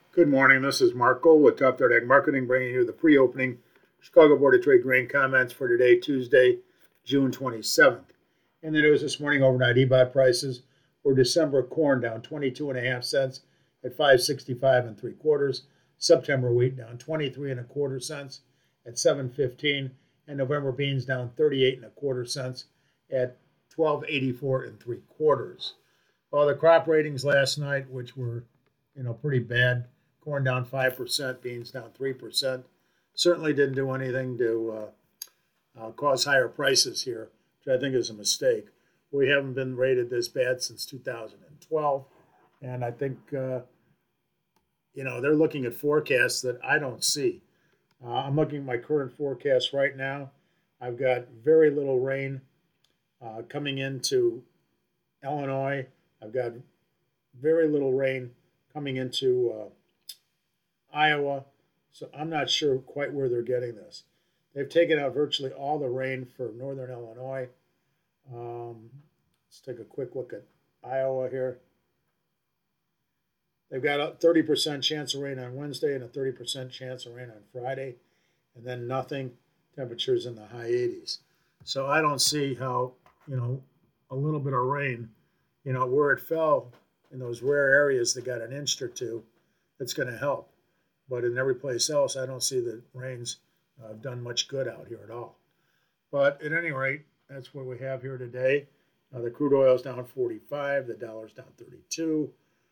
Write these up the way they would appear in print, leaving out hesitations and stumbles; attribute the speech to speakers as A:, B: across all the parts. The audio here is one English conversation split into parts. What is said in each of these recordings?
A: Good morning. This is Mark Gold with Top Third Ag Marketing, bringing you the pre-opening Chicago Board of Trade grain comments for today, Tuesday, June 27th. In the news this morning, overnight EBOT prices for December corn down 22.5 cents at 5.65 and 3/4. September wheat down 23.25 cents at 7.15, and November beans down 38.25 cents at 12.84 and 3/4. Well, the crop ratings last night, which were pretty bad. Corn down 5%, beans down 3%. Certainly didn't do anything to cause higher prices here, which I think is a mistake. We haven't been rated this bad since 2012, and I think they're looking at forecasts that I don't see. I'm looking at my current forecast right now. I've got very little rain coming into Illinois. I've got very little rain coming into Iowa, so I'm not sure quite where they're getting this. They've taken out virtually all the rain for northern Illinois. Let's take a quick look at Iowa here. They've got a 30% chance of rain on Wednesday and a 30% chance of rain on Friday, and then nothing. Temperatures in the high 80s. So I don't see how, a little bit of rain, where it fell in those rare areas that got an inch or two, it's going to help. But in every place else, I don't see that rain's done much good out here at all. But at any rate, that's what we have here today. The crude oil's down 45, the dollar's down 32.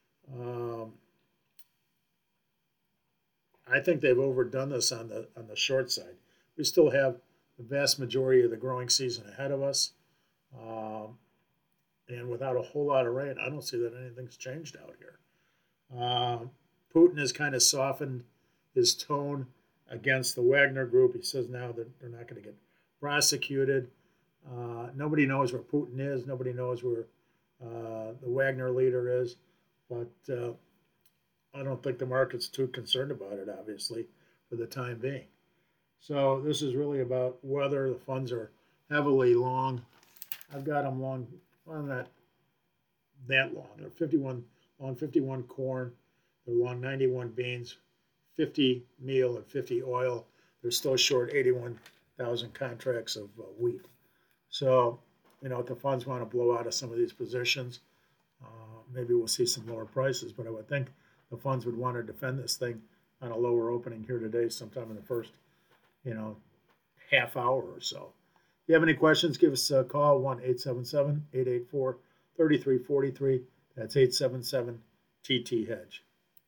A: I think they've overdone this on the short side. We still have the vast majority of the growing season ahead of us. And without a whole lot of rain, I don't see that anything's changed out here. Putin has kind of softened his tone against the Wagner Group. He says now that they're not going to get prosecuted. Nobody knows where Putin is. Nobody knows where the Wagner leader is. But I don't think the market's too concerned about it, obviously, for the time being. So this is really about whether the funds are heavily long. I've got them long, well, not that long. They're 51 corn. They're long 91 beans, 50 meal, and 50 oil. They're still short 81,000 contracts of wheat. So, if the funds want to blow out of some of these positions, maybe we'll see some lower prices. But I would think the funds would want to defend this thing on a lower opening here today, sometime in the first, half hour or so. If you have any questions, give us a call, 1-877-884-3343. That's 877-TT-HEDGE.